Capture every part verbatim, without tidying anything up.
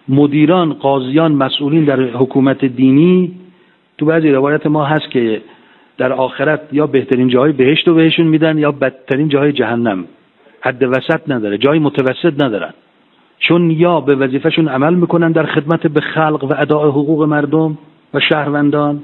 مدیران، قاضیان، مسئولین در حکومت دینی تو بعضی روایت ما هست که در آخرت یا بهترین جاهای بهشت رو بهشون میدن یا بدترین جاهای جهنم، حد وسط نداره، جای متوسط ندارن، چون یا به وظیفهشون عمل میکنن در خدمت به خلق و اداء حقوق مردم و شهروندان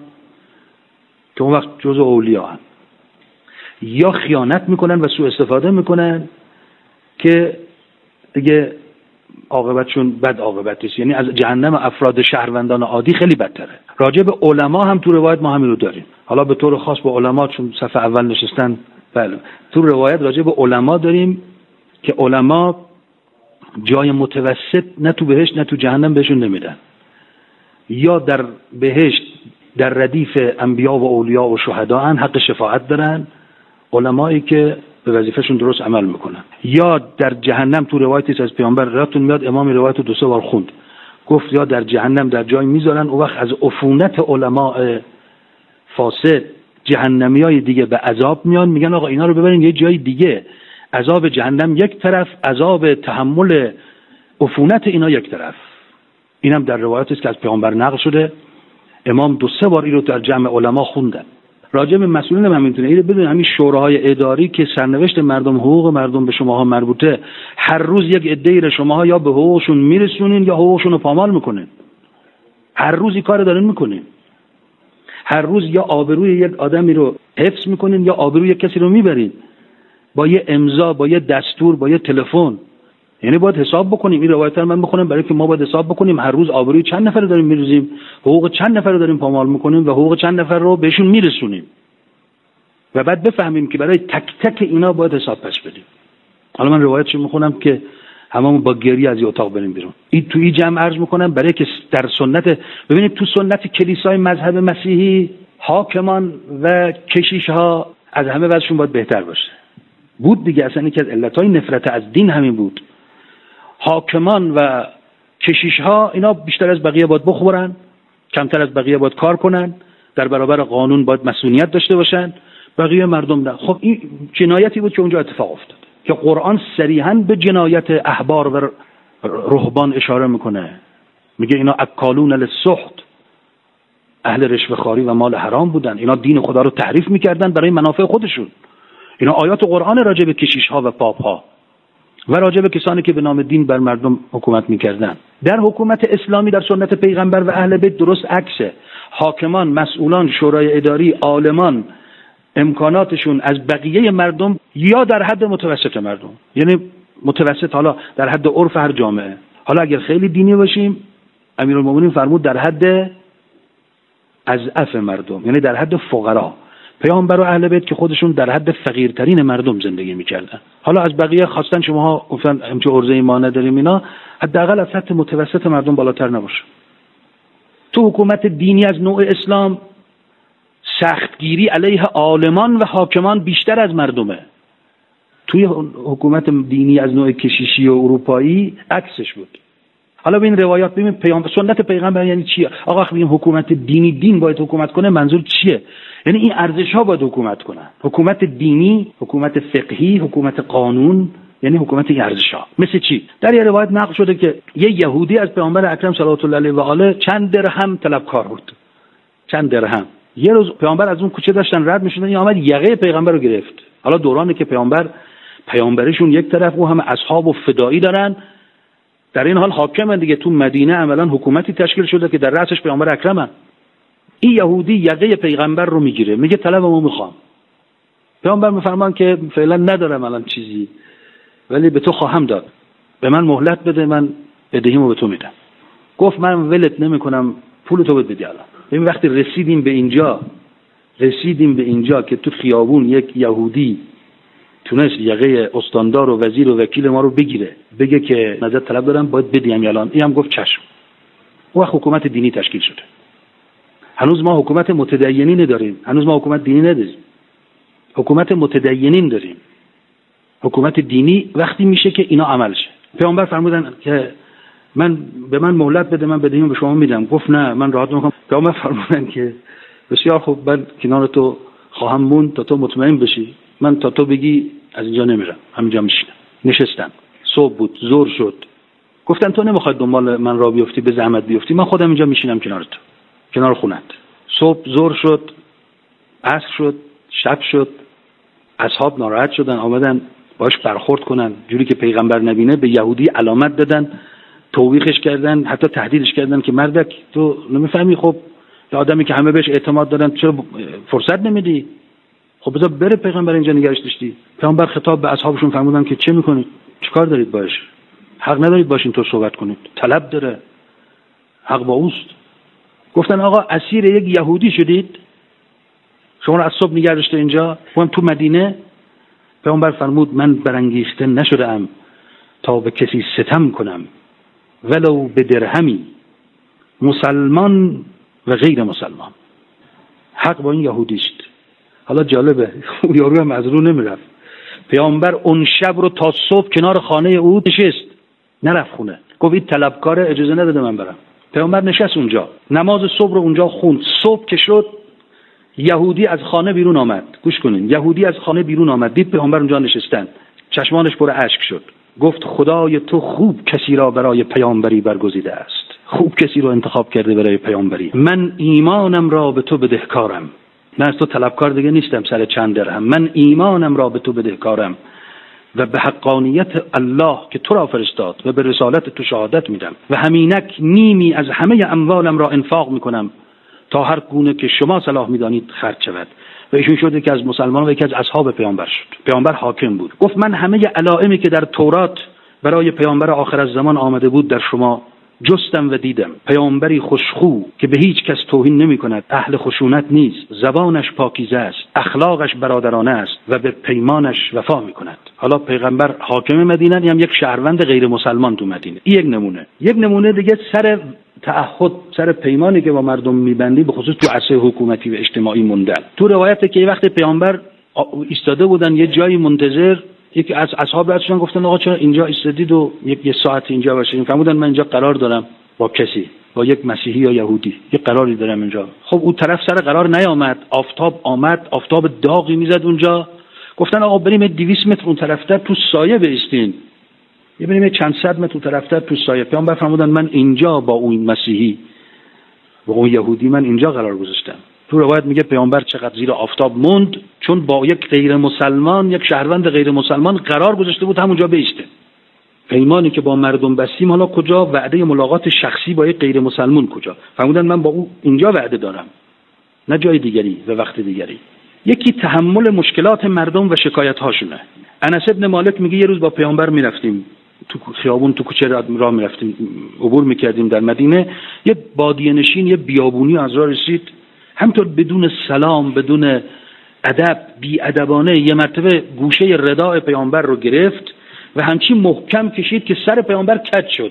که اون وقت جزء اولیاء هستند، یا خیانت میکنن و سوء استفاده میکنن که دیگه عاقبتشون بد عاقبت است، یعنی از جهنم افراد شهروندان عادی خیلی بدتره. راجع به علما هم تو روایت ما همین رو داریم. حالا به طور خاص به علما چون صف اول نشستن، بله تو روایت راجع به علما داریم که علما جای متوسط نه تو بهشت نه تو جهنم بهشون نمیدن، یا در بهشت در ردیف انبیا و اولیا و شهدا ان، حق شفاعت دارن علمایی که به وظیفهشون درست عمل میکنن، یا در جهنم تو روایتی از پیامبر راتون میاد، امام روایت رو دو سه بار خوند، گفت یا در جهنم در جای میذارن، اون وقت از عفونت علماء فاسد جهنمیای دیگه به عذاب میان، میگن آقا اینا رو ببرین یه جای دیگه، عذاب جهنم یک طرف، عذاب تحمل عفونت اینا یک طرف. اینم در روایتی که از پیامبر نقل شده، امام دو سه بار این رو در جمع علما خوندن. راجع به مسئولین هم همینطوره، اینو بدون همین شوراهای اداری که سرنوشت مردم، حقوق مردم به شماها مربوطه، هر روز یک عده‌ای رو شماها یا به حقوقشون میرسونین یا حقوقشون رو پامال میکنین، هر روز این کارو دارین میکنین، هر روز یا آبروی یک آدمی رو حفظ میکنین یا آبروی یک کسی رو میبرین با یه امضا، با یه دستور، با یه تلفن. یعنی باید حساب بکنیم. این روایت رو من بخونم برای که ما باید حساب بکنیم هر روز آبروی چند نفر رو داریم میریزیم، حقوق چند نفر رو داریم پامال میکنیم و حقوق چند نفر رو بهشون میرسونیم و بعد بفهمیم که برای تک تک اینا باید حساب پس بدیم. حالا من روایتشو میخونم که هممون با گریه از این اتاق بریم بیرون. این توی جمع عرض میکنم برای که در سنت، ببینید تو سنت کلیسای مذهب مسیحی حاکمان و کشیش ها از همه وضعشون باید بهتر باشه. بود دیگه، اصلا یکی از علتهای نفرت از دین همین بود. حاکمان و کشیش ها اینا بیشتر از بقیه باید بخورن، کمتر از بقیه باید کار کنن، در برابر قانون باید مسئولیت داشته باشن، بقیه مردم نه. خب این جنایتی بود که اونجا اتفاق افتاد که قرآن صریحاً به جنایت احبار و رهبان اشاره میکنه، میگه اینا اکالون للسحت، اهل رشوه‌خواری و مال حرام بودن، اینا دین خدا رو تحریف میکردن برای منافع خودشون. اینا آیات قرآن راجع به کشیش ها و پاپ ها و راجع به کسانی که به نام دین بر مردم حکومت میکردن. در حکومت اسلامی در سنت پیغمبر و اهل بیت درست عکسه. حاکمان، مسئولان، شورای اداری، عالمان امکاناتشون از بقیه مردم یا در حد متوسط مردم، یعنی متوسط، حالا در حد عرف هر جامعه. حالا اگر خیلی دینی باشیم امیرالمومنین فرمود در حد اضعف مردم، یعنی در حد فقرا. پیامبر و اهل بیت که خودشون در حد فقیرترین مردم زندگی میکردن. حالا از بقیه خواستن شماها گفتن همچه ارزه ما نداریم، اینا حداقل از سطح متوسط مردم بالاتر نباشه. تو حکومت دینی از نوع اسلام سختگیری علیه عالمان و حاکمان بیشتر از مردمه. توی حکومت دینی از نوع کشیشی و اروپایی عکسش بود. حالا ببین روایات، ببین پیامبر، سنت پیغمبر یعنی چیه؟ آقا وقتی میگیم حکومت دینی، دین باید حکومت کنه، منظور چیه؟ یعنی این ارزش ها باید حکومت کنن. حکومت دینی، حکومت فقهی، حکومت قانون، یعنی حکومت این ارزش ها. مثل چی؟ در یه روایت نقل شده که یه یهودی از پیامبر اکرم صلی الله علیه و آله چند درهم طلبکار بود. چند درهم. یه روز پیامبر از اون کوچه داشتن رد میشدن، این آمد یقه پیغمبر رو گرفت. حالا دورانی که پیامبر پیامبرشون یک طرف و همه اصحاب و فدایی دارن، در این حال حاکم دیگه تو مدینه عملا حکومتی تشکیل شده که در رأسش پیامبر اکرمه. این یهودی یقه پیغمبر رو میگیره، میگه طلبمو میخوام. پیامبر میفرمان که فعلا ندارم الان چیزی، ولی به تو خواهم داد، به من مهلت بده، من بدهیمو به تو میدم. گفت من ولت نمیکنم، پول تو بده الان. ببین وقتی رسیدیم به اینجا، رسیدیم به اینجا که تو خیابون یک یهودی تونست یقه استاندار و وزیر و وکیل ما رو بگیره، بگه که نظر طلب دارم باید بدیم الان، اینم گفت چشم. اون وقت حکومت دینی تشکیل شده. هنوز ما حکومت متدینین داریم، هنوز ما حکومت دینی نداریم، حکومت متدینین داریم. حکومت دینی وقتی میشه که اینا عمل شه. پیامبر فرمودن که من به من مهلت بده، من بدهیمو به شما میدم. گفت نه، من راحت نمیکنم. پیامبر فرمودن که بسیار خوب، من کنار تو خواهم موند تا تو مطمئن بشی، من تا تو بگی از اینجا نمیرم، همینجا میشینم. نشستم. صبح بود، ظهر شد، گفتن تو نمیخواد دنبال من را بیفتی، به زحمت بیفتی، من خودم اینجا میشینم کنار تو، کنار خونت. صبح ظهر شد، عصر شد، شب شد، اصحاب ناراحت شدن، آمدن باش برخورد کنن جوری که پیغمبر نبینه، به یهودی علامت دادن، توبیخش کردن، حتی تهدیدش کردن که مردک تو نمیفهمی، خب یه آدمی که همه بهش اعتماد دارن چرا فرصت نمیدی؟ خب بذار بره پیغمبر، اینجا نگرش داشتی. پیغمبر خطاب به اصحابشون فرمودن که چه میکنید؟ چیکار دارید باش؟ حق ندارید باشین تو صحبت کنید، طلب داره، حق با اوست. گفتن آقا اسیر یک یهودی شدید، شما رو از صبح نگه داشته اینجا، من تو مدینه. پیامبر فرمود من برانگیخته نشدم تا به کسی ستم کنم ولو به درهمی، مسلمان و غیر مسلمان. حق با این یهودی است. حالا جالبه اون یارو هم از رو نمیرفت. پیامبر اون شب رو تا صبح کنار خانه او نشست، نرفت خونه. گفت این طلبکار اجازه نداده من برم. پیامبر نشست اونجا، نماز صبح رو اونجا خوند. صبح که شد یهودی از خانه بیرون آمد. گوش کنین، یهودی از خانه بیرون آمد، دید پیامبر اونجا نشستن، چشمانش پر اشک شد. گفت خدای تو خوب کسی را برای پیامبری برگزیده است، خوب کسی رو انتخاب کرده برای پیامبری. من ایمانم را به تو بدهکارم، من از تو طلبکار دیگه نیستم سر چند درهم، من ایمانم را به تو بدهکارم و به حقانیت الله که تو را فرستاد و به رسالت تو شهادت میدم و همینک نیمی از همه اموالم را انفاق میکنم تا هر گونه که شما صلاح میدانید خرج شود. و ایشون شد که از مسلمانان و یکی از اصحاب پیامبر شد. پیامبر حاکم بود. گفت من همه علائمی که در تورات برای پیامبر آخر الزمان آمده بود در شما جستم و دیدم. پیامبری خوشخو که به هیچ کس توهین نمی کند، اهل خشونت نیست، زبانش پاکیزه است، اخلاقش برادرانه است و به پیمانش وفا می کند. حالا پیغمبر حاکم مدینه، هم یک شهروند غیر مسلمان تو مدینه. این یک نمونه. یک نمونه دیگه سر تعهد، سر پیمانی که با مردم میبندی، به خصوص تو عصر حکومتی و اجتماعی موندن. تو روایته که وقتی پیامبر ایستاده بودن یه جایی منتظر، یکی از اصحاب رسولان گفتن آقا چرا اینجا ایستادید و یک یه ساعت اینجا باشید؟ فرمودن من اینجا قرار دارم با کسی، با یک مسیحی یا یهودی، یه قراری دارم اینجا. خب اون طرف سر قرار نیامد، آفتاب آمد، آفتاب داغی میزد اونجا. گفتن آقا بریم دویست متر اون طرفتر تو سایه بایستین، یه بریم چند صد متر اون طرفتر تو سایه. پیامبر فرمودن من اینجا با اون مسیحی با اون یهودی من اینجا قرار گذاشتم. تو روایت میگه پیامبر چقدر زیر آفتاب موند، چون با یک غیر مسلمان، یک شهروند غیر مسلمان قرار گذاشته بود همونجا بیسته. پیمانی که با مردم بستیم حالا کجا؟ وعده ملاقات شخصی با یک غیر مسلمان کجا؟ فرمودن من با او اینجا وعده دارم، نه جای دیگری و وقت دیگری. یکی تحمل مشکلات مردم و شکایت هاشونه. انس ابن مالک میگه یه روز با پیامبر میرفتیم تو خیابون، تو کوچه راه میرفتیم، عبور میکردیم در مدینه، یه بادیه نشین یه بیابونی از راه رسید، همطور بدون سلام، بدون ادب، بی ادبانه یه مرتبه گوشه رداء پیامبر رو گرفت و همچین محکم کشید که سر پیامبر کج شد.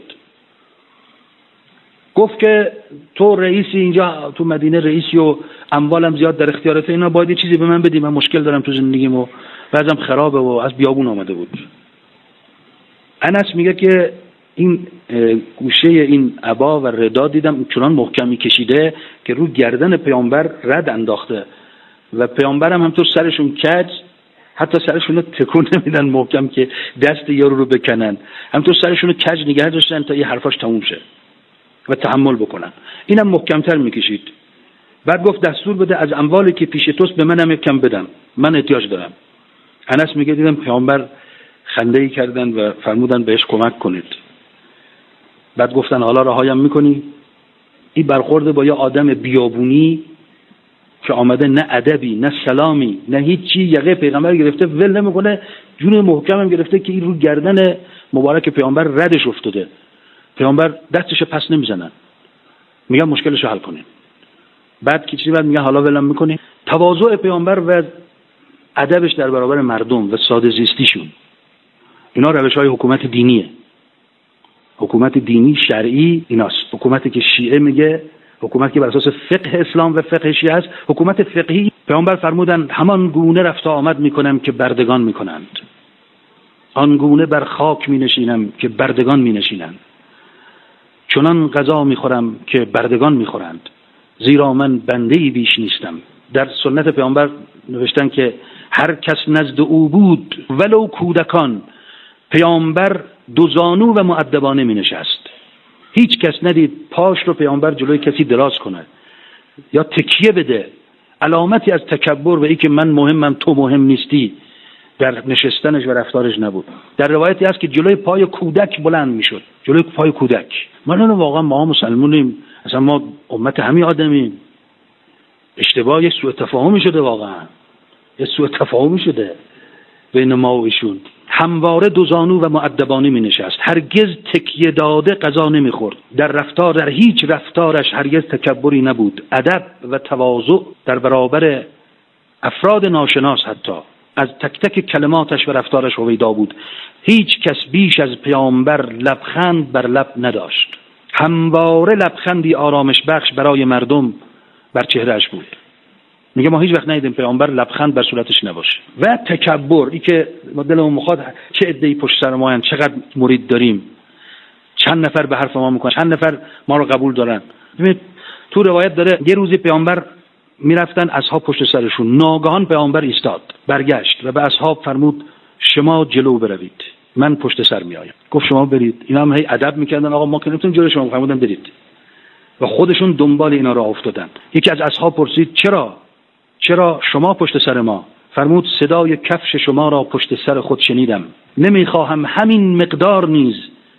گفت که تو رئیسی اینجا تو مدینه، رئیسی و اموالم زیاد در اختیارت، اینا باید یه چیزی به من بدی، من مشکل دارم تو زندگیم و وضعم خرابه و از بیابون آمده بود. انس میگه که این گوشه این عبا و ردا دیدم چنان محکمی کشیده که رو گردن پیامبر رد انداخته و پیامبرم همطور سرشون کج، حتی سرشون رو تکون نمیدن محکم که دست یارو رو بکنن، همطور سرشون رو کج نگه داشتن تا یه حرفاش تموم شه و تحمل بکنن. اینم محکمتر میکشید. بعد گفت دستور بده از اموالی که پیش توست به منم یکم بدم، من احتیاج دارم. انس میگه دیدم پیامبر خنده‌ای کردن و فرمودن بهش کمک کنید. بعد گفتن حالا رهایم میکنی؟ این برخورد با یه آدم بیابونی که آمده نه ادبی نه سلامی نه هیچی، یقه پیغمبر گرفته ول نمیکنه، جون محکمم گرفته که این رو گردن مبارک پیامبر ردش افتاده. پیامبر دستش پس نمیزنن، میگن مشکلشو حل کنین. بعد که چیزی بعد میگن حالا ولم میکنی. تواضع پیامبر و ادبش در برابر مردم و ساده زیستیشون، اینا روش‌های حکومت دینیه. حکومت دینی شرعی ایناست. حکومتی که شیعه میگه حکومتی که بر اساس فقه اسلام و فقه شیعه است. حکومت فقهی پیامبر فرمودن همان گونه رفت آمد میکنم که بردگان میکنند، آن گونه بر خاک مینشینم که بردگان مینشینند، چنان غذا میخورم که بردگان میخورند، زیرا من بنده‌ای بیش نیستم. در سنت پیامبر نوشتن که هر کس نزد او بود ولو کودکان، پیامبر دو زانو و مؤدبانه می نشست. هیچ کس ندید پاش رو پیامبر جلوی کسی دراز کنه یا تکیه بده. علامتی از تکبر و ای که من مهمم تو مهم نیستی در نشستنش و رفتارش نبود. در روایتی هست که جلوی پای کودک بلند میشد، جلوی پای کودک. من واقعا ما مسلمونیم، اصلا ما امت همین آدمیم. اشتباه، یه سوء تفاهمی شده، واقعا یه سوء تفاهمی شده بین ما و ایشون. همواره دو زانو و مؤدبانه می نشست، هرگز تکیه داده غذا نمی خورد. در رفتار، در هیچ رفتارش هرگز تکبری نبود. ادب و تواضع در برابر افراد ناشناس حتی از تک تک کلماتش و رفتارش هویدا بود. هیچ کس بیش از پیامبر لبخند بر لب نداشت. همواره لبخندی آرامش بخش برای مردم بر چهرهش بود. میگه ما هیچ وقت ندیدیم پیامبر لبخند بر صورتش نباشه. و تکبر، ای که ما دلمون میخواد چه عده‌ای پشت سر ما هستن، چقدر مرید داریم، چند نفر به حرف ما میکنن، چند نفر ما رو قبول دارن. ببین تو روایت داره یه روزی پیامبر میرفتن، اصحاب پشت سرشون، ناگهان پیامبر ایستاد، برگشت و به اصحاب فرمود شما جلو بروید، من پشت سر میایم. گفت شما برید. اینا هم هی ادب میکردن، آقا ما که نمیتونیم جلوی شما، فرمودن برید و خودشون دنبال اینا راه افتادن. یکی از اصحاب پرسید چرا چرا شما پشت سر ما؟ فرمود صدای کفش شما را پشت سر خود شنیدم، نمیخواهم همین مقدار نیز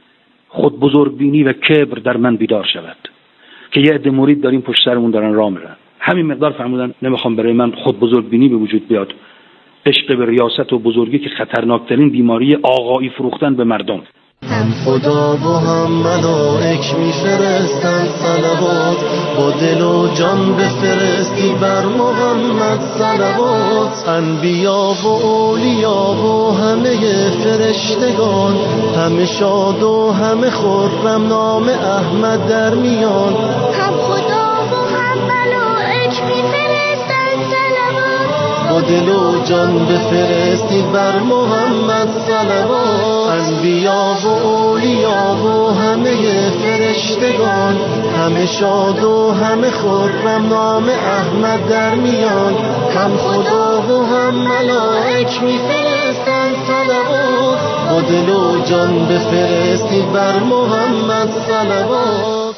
خود بزرگبینی و کبر در من بیدار شود که یه عده مرید داریم پشت سرمون دارن راه میرن. همین مقدار فرمودن نمیخوام برای من خود بزرگبینی به وجود بیاد، عشق به ریاست و بزرگی که خطرناکترین بیماری آقایی فروختن به مردم. هم خدا و هم ملائک میفرستن صلوات، با دل و جان بفرستی بر محمد صلوات. انبیا و اولیا و همه فرشتگان، همه شاد و همه خرم نام احمد در میان. هم خدا و هم ملائک میفرستن صلوات، با دل و جان بفرستی بر محمد صلوات. انبیا و اولیا و همه فرشتگان، همه شاد و همه خرم نام احمد در میان. هم خدا و هم ملائک میفرستن صلوات، با دل و جان بفرستی بر محمد صلوات.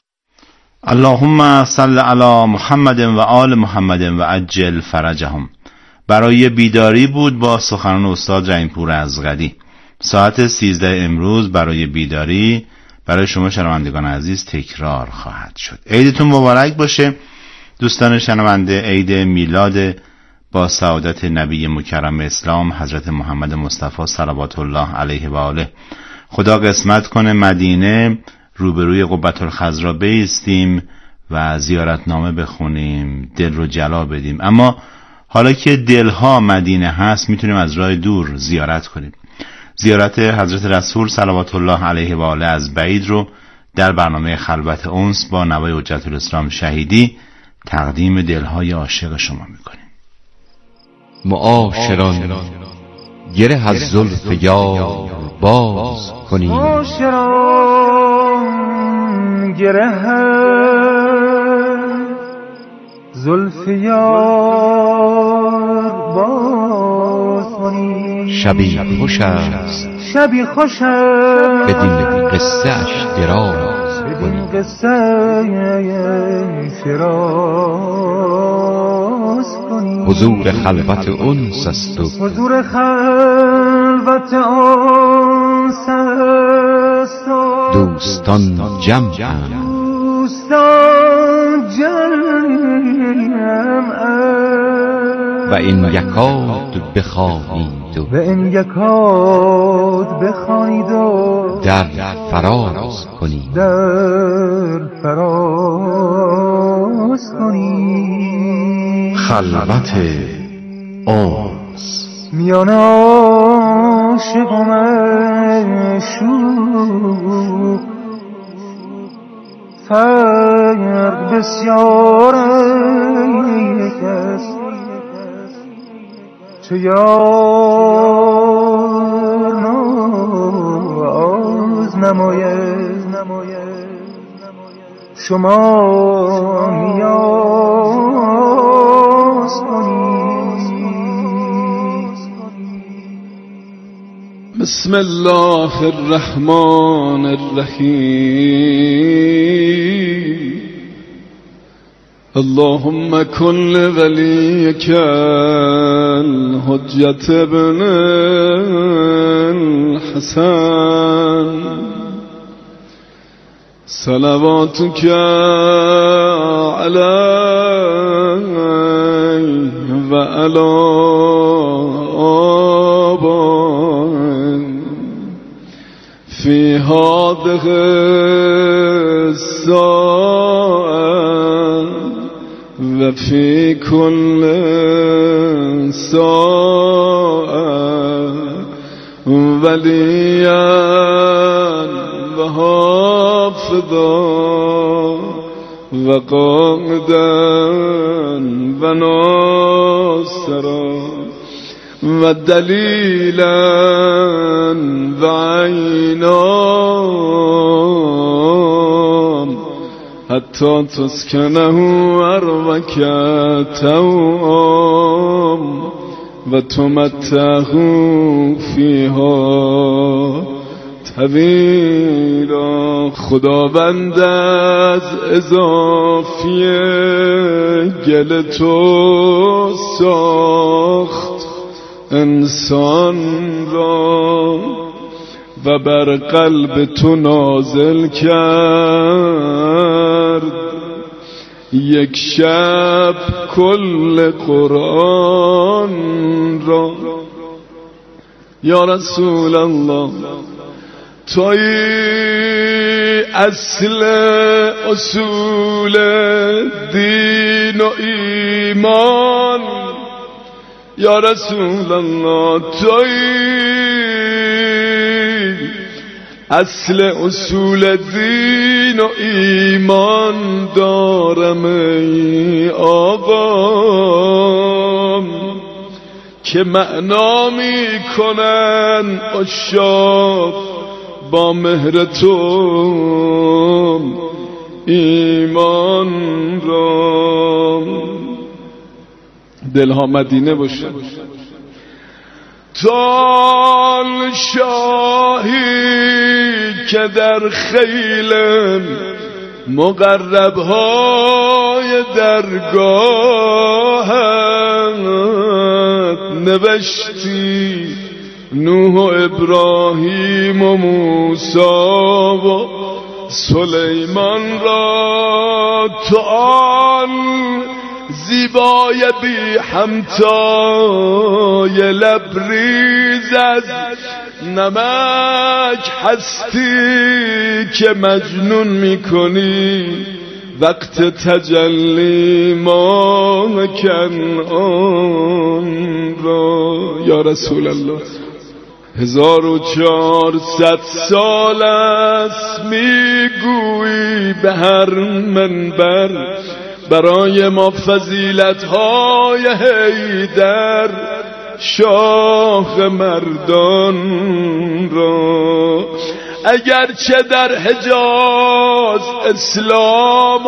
اللهم صل علی محمد و آل محمد و عجل فرجهم. برای بیداری بود با سخنان استاد رحیم‌پور ازغدی. ساعت سیزده امروز برای بیداری برای شما شنوندگان عزیز تکرار خواهد شد. عیدتون مبارک باشه دوستان شنونده. عید میلاد با سعادت نبی مکرم اسلام حضرت محمد مصطفی صلوات الله علیه و آله. خدا قسمت کنه مدینه روبروی قبة الخضرا بایستیم و زیارتنامه بخونیم، دل رو جلا بدیم. اما حالا که دلها مدینه هست میتونیم از راه دور زیارت کنیم. زیارت حضرت رسول صلوات الله علیه و آله از بعید رو در برنامه خلوت انس با نوای حجت الاسلام شهیدی تقدیم دلهای عاشق شما میکنیم. معاشران گره از زلف یار باز کنیم، معاشران گره زلف یار باز کنیم. شبی خوش است شبی خوش است بدین قصه اش دراز کنیم، قصه دراز کنیم. حضور خلوت انس است و حضور خلوت انس است و دوستان جمعند، دوستان جمعند و این یکاد بخوانید و و این یکاد بخوانید و در فراز کنید، در فراز کنید. خلوت انس میان عاشق و معشوق فرق بسیار است، چه یار ناز نماید شما نیاز کنید. بسم الله الرحمن الرحیم اللهم کن لولیک الحجة ابن الحسن صلواتک علیه و علی آبائه فی هذه الساعة و فی کل ساعة ولیا و حافظا و قائدا و ناصرا و دلیلا و عینا حتی تسکنه ارضک توام و تمتعه فیها طویلا. خداوند از اضافی گل تو ساخت انسان را و بر قلب تو نازل کرد یک شب کل قرآن را. یا رسول الله توی اصل اصول دین و ایمان. یا رسول الله توی اصل اصول دین و ایمان دارم ای آقا که معنا می کنن عشاق با مهر تو ایمان را. دلها مدینه باشه. تال شاهی که در خیل مقربهای درگاهت نوشتی نوح و ابراهیم و موسی و سلیمان را. تو آن زیبای بی همتای لبریز از نمک هستی که مجنون میکنی وقت تجلی ما کنعان را. یا رسول الله هزار و چهارصد سال است میگویی به هر منبر برای ما فضیلت‌های حیدر شاه مردان را. اگرچه در حجاز اسلام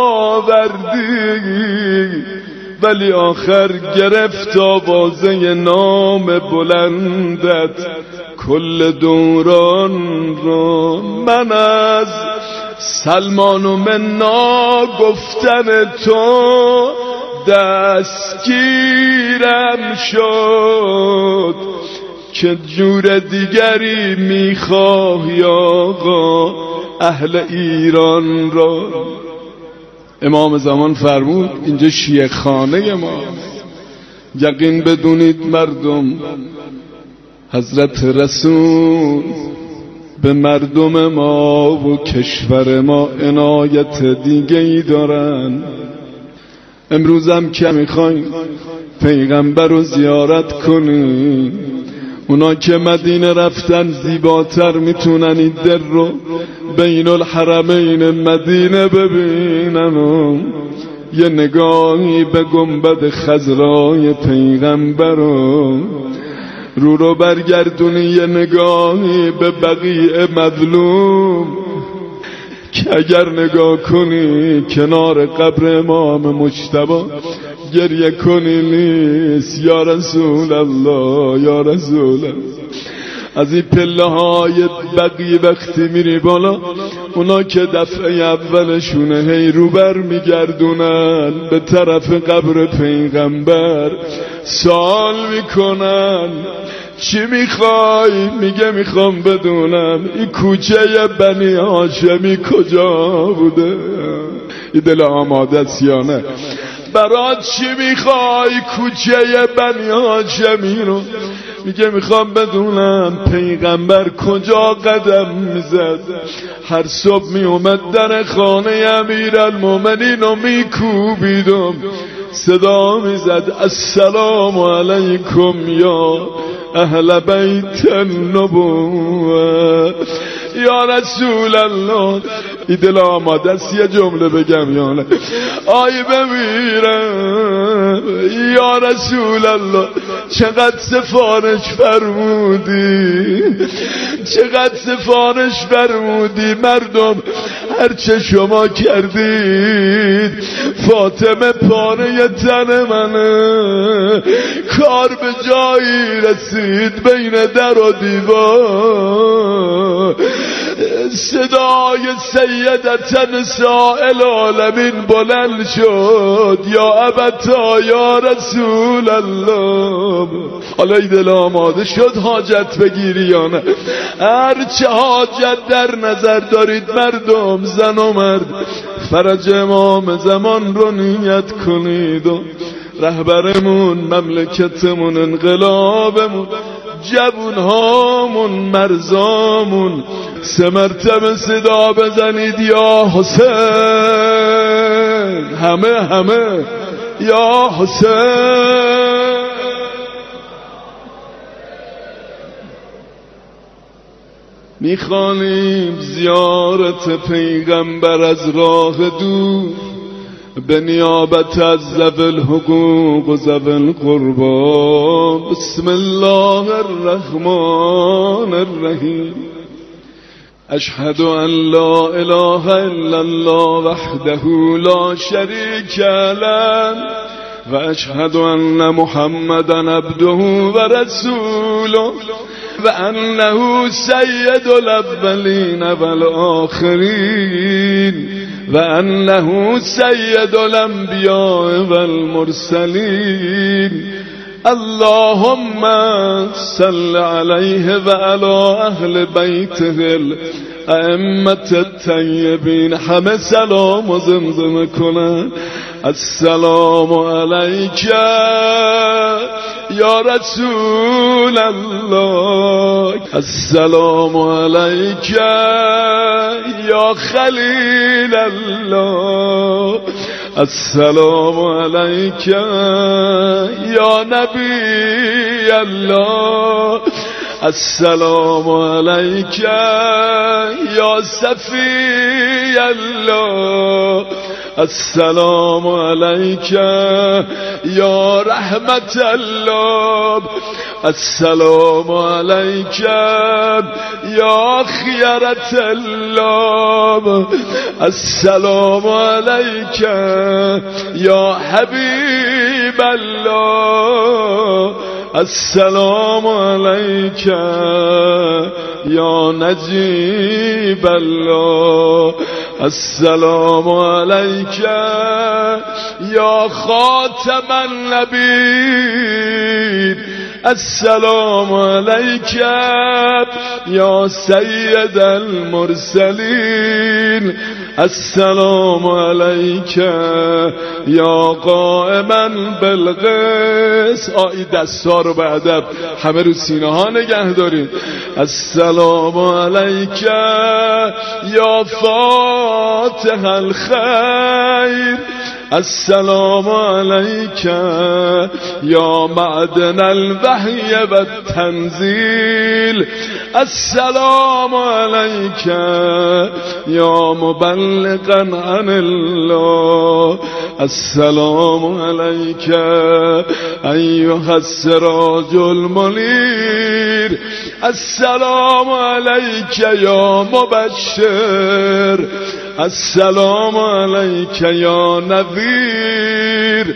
آوردی ولی آخر گرفت آوازه نام بلندت کل دوران را. من از سلمان و منا گفتن تو دستگیرم شد که جور دیگری میخواهی آقا اهل ایران را. امام زمان فرمود اینجا شیعه خانه ما. یقین بدونید مردم حضرت رسول به مردم ما و کشور ما عنایت دیگه ای دارن. امروزم که میخواین پیغمبر رو زیارت کنی، اونا که مدینه رفتن زیباتر میتونن این در رو بین الحرمین مدینه ببینن و یه نگاهی به گنبد خضرای پیغمبر رو رو رو برگردونی، یه نگاهی به بقیع مظلوم که اگر نگاه کنی کنار قبر امام مجتبی گریه کنی نیست. یا رسول الله، یا رسول الله، از این پله های بقیه وقتی میری بالا، اونا که دفعه اولشونه هی رو بر میگردونن به طرف قبر پیغمبر، سوال میکنن چی میخوای؟ میگه میخوام بدونم این کوچه بنی هاشمی کجا بوده. این دل آماده است یا نه؟ برات چی میخوای کوچه بنی هاشمی رو؟ میگه میخوام بدونم پیغمبر کجا قدم میزد. هر صبح میومد در خانه امیرالمومنین رو میکوبیدم، صدا میزد السلام علیکم یا اهل بیت النبوه. یا رسول الله، این دل آماده است یه جمله بگم یا نه؟ آی بمیرم یا رسول الله، چقدر سفارش فرمودی، چقدر سفارش فرمودی، مردم هرچه شما کردید فاطمه پاره تن منه. کار به جایی رسید بین در و دیوار، صدای سیدت نساء العالمین بلند شد، یا ابتا یا رسول الله. حالا این دل آماده شد حاجت بگیری یا نه؟ هر چه حاجت در نظر دارید مردم، زن و مرد، فرج امام زمان رو نیت کنید و رهبرمون، مملکتمون، انقلابمون، جوونهامون، مرزامون، سه مرتبه صدا بزنید یا حسین، همه همه یا حسین. میخوانیم زیارت پیغمبر از راه دور به نیابت از ذوی الحقوق و ذوی القربا. بسم الله الرحمن الرحیم. اشهد ان لا اله الا الله وحده لا شریک له و اشهد ان محمدا عبده و رسوله و انه سید الاولین والآخرین و انه سید الانبیاء والمرسلین. اللهم صل علیه و علی اهل بیته الائمة الطیبین. همه سلام و زمزمه کنن. السلام علیک یا رسول الله، السلام علیک یا خلیل الله، السلام علیک یا نبی الله، السلام علیک یا صفی الله، السلام علیک یا رحمت الله، السلام علیک یا خیرت الله، السلام علیک یا حبیب الله، السلام علیک یا نجیب الله، السلام علیک یا خاتم النبیین، السلام علیک یا سید المرسلین، السلام علیک یا قائما بالقسط. آی دستا رو به ادب همه رو سینه ها نگه دارید. السلام علیک یا فاتح الخیر، السلام علیک یا معدن الوحی و التنزیل، السلام علیک یا مبلغا عن الله، السلام علیک ایها السراج المنیر، السلام علیک یا مبشر، السلام علیک یا نذیر،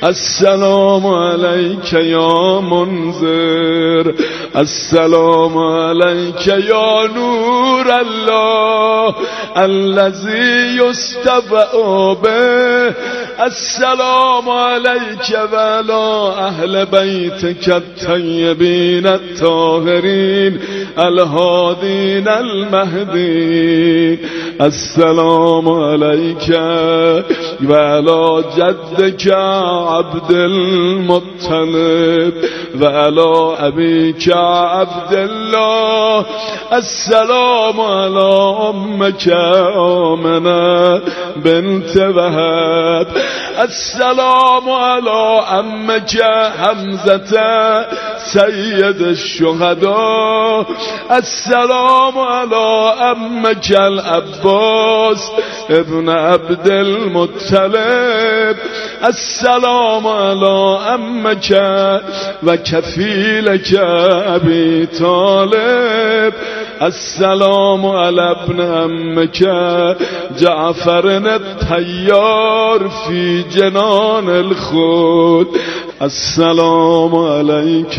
السلام علیک یا منذر، السلام علیک یا نور الله الذی یستبع به، السلام علیک و علی اهل بیتک الطیبین الطاهرین الهادین المهدین، السلام علیک و علی جدک عبد المطلب و علی ابیک عبد الله، السلام علی امک آمنه بنت وهب، السلام علی امک حمزه سید الشهداء، السلام علی امک العباس ابن عبد المطلب، السلام علی امک و کفیلک ابی طالب، السلام علی ابن امک جعفر الطیار فی جنان الخلد، السلام علیک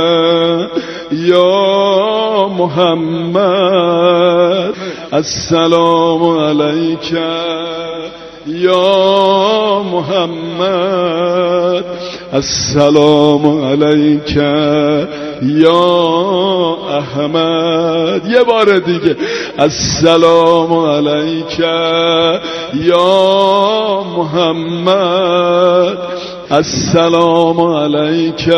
یا محمد، السلام علیک یا محمد، السلام علیک یا احمد. یه بار دیگه السلام علیک یا محمد، السلام علیک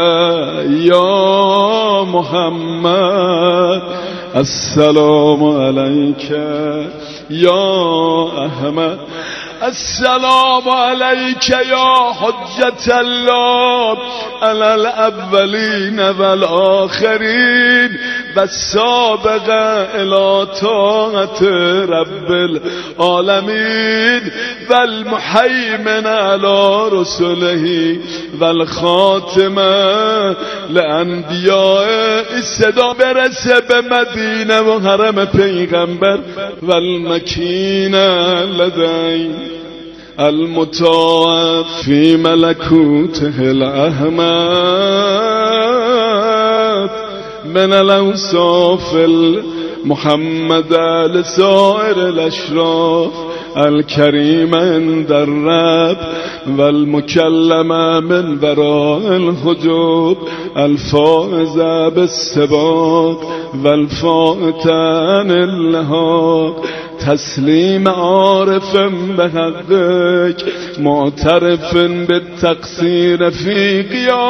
یا محمد، السلام علیک یا احمد، السلام علیک یا حجت الله علی الاولین والآخرین و السابقه الی طاعت رب العالمین و المحیمن علی رسله و الخاتمه لانبیاء. صدا برسه به مدینه و حرم پیغمبر و المکین لدین المطاع فی ملکوته الاحمد من الاوصاف المحمد لسائر الاشراف الكريم عند الرب والمكلم من وراء الحجوب الفائز بالسباق والفائت عن اللحاق تسلیم عارف به حقک معترف بالتقصیر فی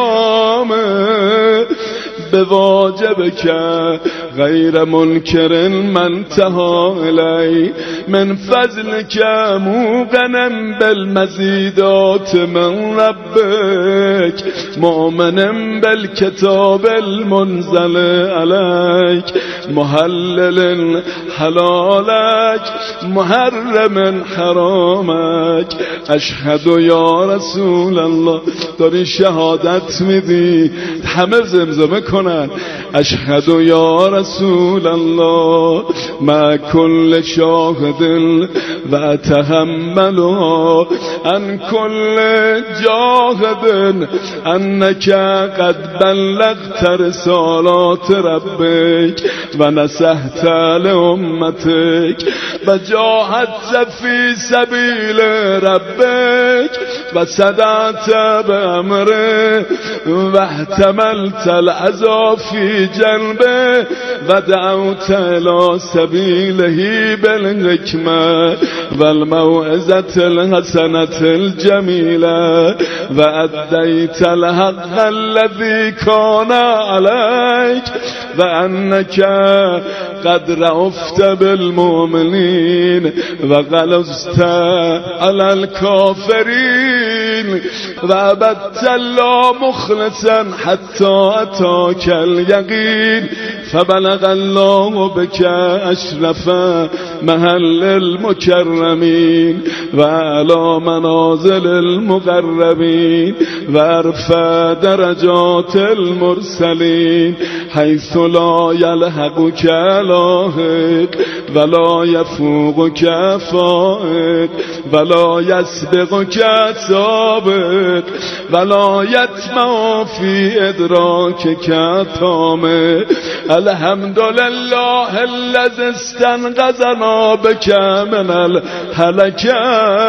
قیامه به واجب که غیر منکر من تها الی من فضل که موقنم بالمزیدات من ربک مؤمنم بالکتاب المنزل علیک محلل حلالک محرم حرامک. اشهد یا رسول الله. داری شهادت میدی، همه زمزمه کنن اشهد یا رسول الله مع کل شاهد و اتحملها عن کل جاهد انک قد بلغت رسالات ربک و نصحت لامتک و جاهدت فی سبیل ربک و صدعت بامره و احتملت العذا فی جنبه و دعوت الى سبیله بالحکمه و الموعظة الحسنة الجمیله و ادیت الحق الذی کان علیک و انک قد رأفت بالمؤمنین و غلظت علی الکافرین و عبدت الله مخلصا حتی اتاک الیقین فبلغ الله بک اشرف محل المكرمين وعلى منازل المقربين وارفع درجات المرسلين حيث لا يلحقك لاحق ولا يفوقك فائق ولا يسبقك سابق ولا يطمع في إدراكك طامع. الحمد لله الذي استنقذنا بك من الهلكات